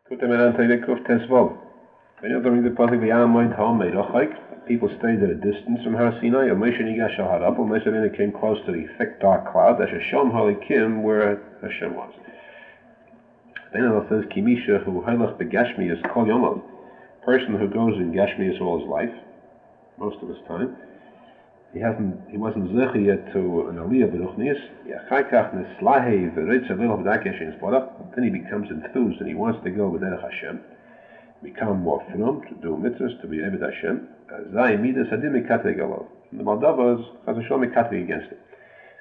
People stayed at a distance from Har Sinai. Moshe Rabbeinu came close to the thick, dark cloud. That's Hashem Halikim, where Hashem was. Then it says, Kimisha who hailach begashmius kol yomov, person who goes in Gashmius all his life, most of his time. He wasn't zechi yet to an aliyah b'ruchnius. Then he becomes enthused and he wants to go with Derech Hashem, become more frum, to do mitzvahs, to be Eved Hashem. Zay midas hadim mikateg alav. The Baldavas has a shom mikateg against it.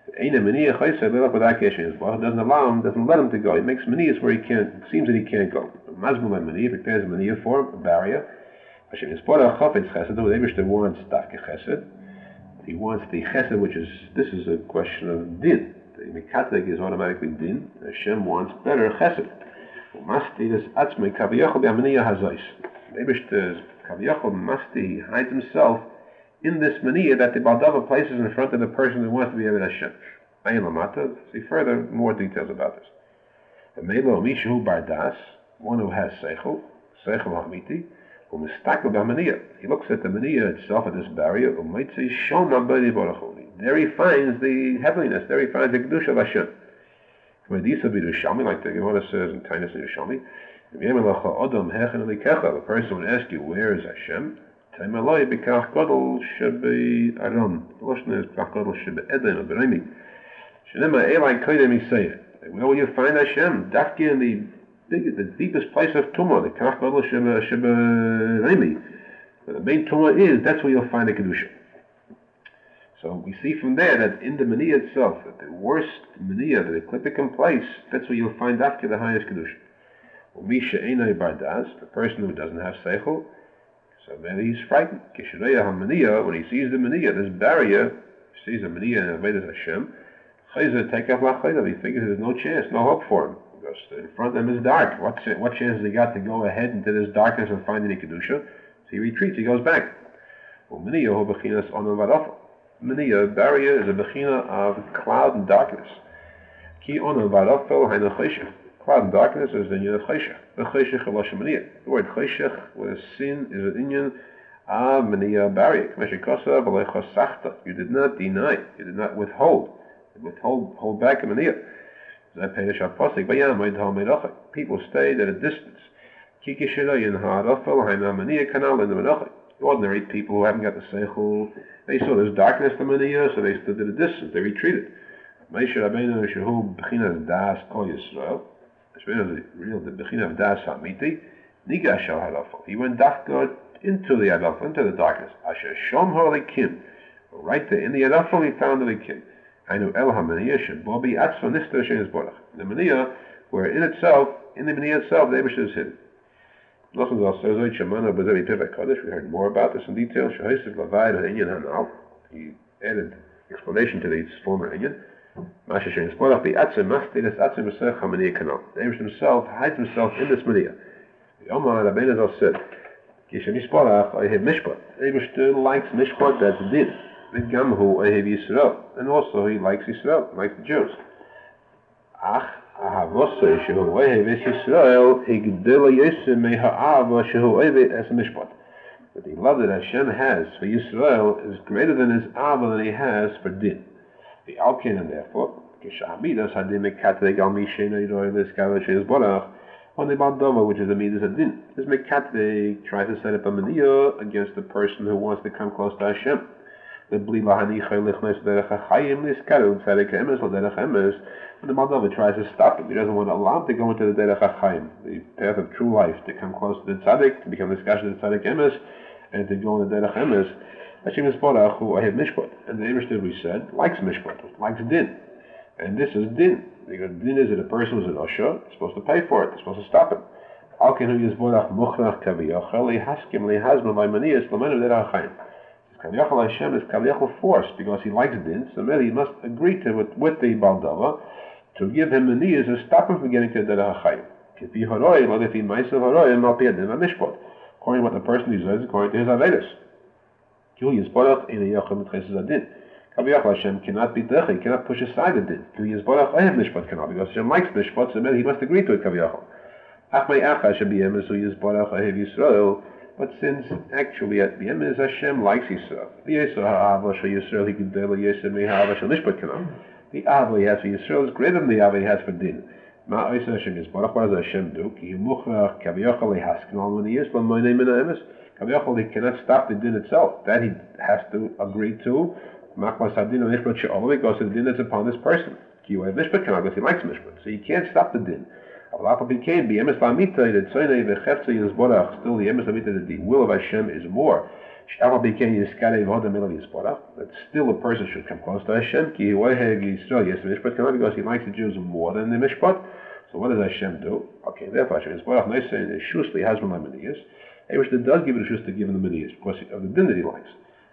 Doesn't allow him, doesn't let him to go. He makes maniyas where he can't. It seems that he can't go. Mazmum maniyah prepares a maniyah for him, a barrier. Hashem Yisporach chafetz chesed. The Eibishter wants dafke chesed. He wants the chesed, which is, this is a question of din. The mikateg is automatically din. Hashem wants better chesed. Masti is atzmei kaviyachol b'amaniyah hazois. The Eibishter's kaviyachol masti hides himself in this maniyah that the Baldava places in front of the person who wants to be Eved Hashem. Ayin Lamata, see further, more details about this. The Melo Mishu Bardas, one who has Seichel Hamiti, who mistakel b'maniyah. He looks at the maniyah itself, at this barrier, u'maitzei shona b'di borachoni. There he finds the heavenliness, there he finds the Kedusha of Hashem. Like the Gemara says in Tainus and Yerushalmi, the person would ask you, where is Hashem? Taimaloi b'kach godol shebe aram. The Lashon is b'kach godol shebe eden or b'reimi. Shenema elai koydem yisayeh. Where will you find Hashem? Dafki in the deepest place of Tumah, the kach godol shebe reimi. The main Tumah is, that's where you'll find the Kedusha. So we see from there that in the maniyah itself, that the worst maniyah, the ecliptic place, that's where you'll find Dafki, the highest Kedusha. Umisha einai bardas, the person who doesn't have seichel, so then he's frightened. When he sees the maniyah, this barrier, he sees the maniyah and Avodas Hashem, he figures there's no chance, no hope for him. Because in front of him is dark. What chance has he got to go ahead into this darkness and find any Kedusha? So he retreats, he goes back. Maniyah, barrier, is a bechina of cloud and darkness. Cloud and darkness is the union of cheshech. The cheshech of maniyah. The word cheshech with sin is an union of maniyah barrier. You did not deny, you did not withhold. Hold back a maniyah. People stayed at a distance. Ordinary people who haven't got the seichel, they saw there's darkness to maniyah, so they stood at a distance, they retreated. Moshe Rabbeinu shehu b'chinas das kol Yisrael. The bechina of das hamiti, nigash al halafel. He went dafka into the halafel, into the darkness. Asher shom halikim. Right there in the halafel, he found the likim. I know el hamaniyah shebo bi atzva nifter shenis borach. The maniyah, where in the maniyah itself, the Eibishter is hidden. We heard more about this in detail. He added explanation to this former inyan. The Eibishter himself hides himself in this maniyah. The Omar Rabbeinu said, the Eibishter likes mishpat, that's din. And also he likes Yisrael, likes the Jews. But the love that Hashem has for Yisrael is greater than his ava that he has for din. The Alkin, and therefore, when the Baldava, which is the Midas Adin, this Mekatve tries to set up a maniyah against the person who wants to come close to Hashem. When the Baldava tries to stop him, he doesn't want to allow him to go into the Derech HaChaim, the path of true life, to come close to the Tzaddik, to become the Skash of the Tzaddik Emes, and to go in the Derech Emes. Hashem Yisborach, who I have mishpat, and the Eibishter, we said, likes mishpat, likes din, and this is din. Because din is that a person who's an osha is supposed to pay for it, is supposed to stop him. Alkenu Yisborach muchnach kaviyachal lehaskim lehazma laimaniyas l'menu derech ha'chaim. Kaviyachal Hashem is kaviyachal force because he likes din, so maybe he must agree to it with the Baldava to give him maniyas to stop him from getting to the derech ha'chaim. Kifi haroi, but if he meisav haroi, mal piadim mishpat, according to what the person deserves, according to his avedus. Hashem cannot be dechi, he cannot push aside the din. Because Hashem likes mishpat, so he must agree to it. But since actually at B'emes Hashem likes Yisrael, the Ava he has for Yisrael is greater than the Ava he has for Din. What does Hashem do? He cannot stop the Din itself. That he has to agree to. Because the Din is upon this person. Because he likes Mishpat. So you can't stop the Din. Still the will of Hashem is more. That still a person should come close to Hashem because he likes the Jews more than the Mishpat. So what does Hashem do? Okay, therefore Hashem is nice saying Shusli has one Meniyas. He does give it a Shus to give him the Meniyas because of the din that he likes.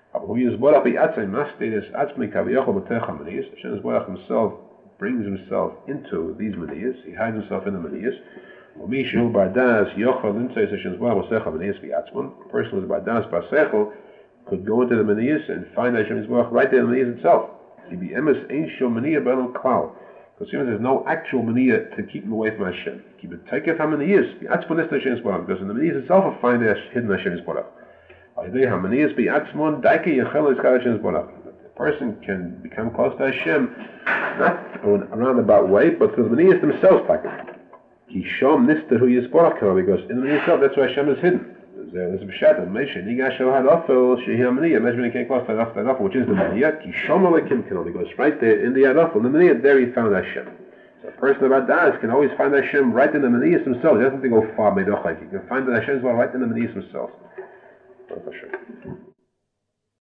Hashem himself brings himself into these Meniyas. He hides himself in the Meniyas. A person who is Bardas Basechel could go into the Meniyas and find Hashem right there in the Meniyas itself. Because there's no actual Meniyah to keep him away from Hashem. Keep it taken from Meniyas. Because in the Meniyas itself will find hidden Hashem Yisborach. The person can become close to Hashem not in a roundabout way, but through the Meniyas themselves. Because in the Meniyas itself, that's where Hashem is hidden. There's a Pshat of Moshe. Imagine he came close to that Arafel, which is the Meniyah. He goes right there in the Arafel. In the Meniyah, there he found Hashem. So a person about Das can always find Hashem right in the Meniyas himself. He doesn't have to go far. He can find the Hashem right in the Meniyas himself.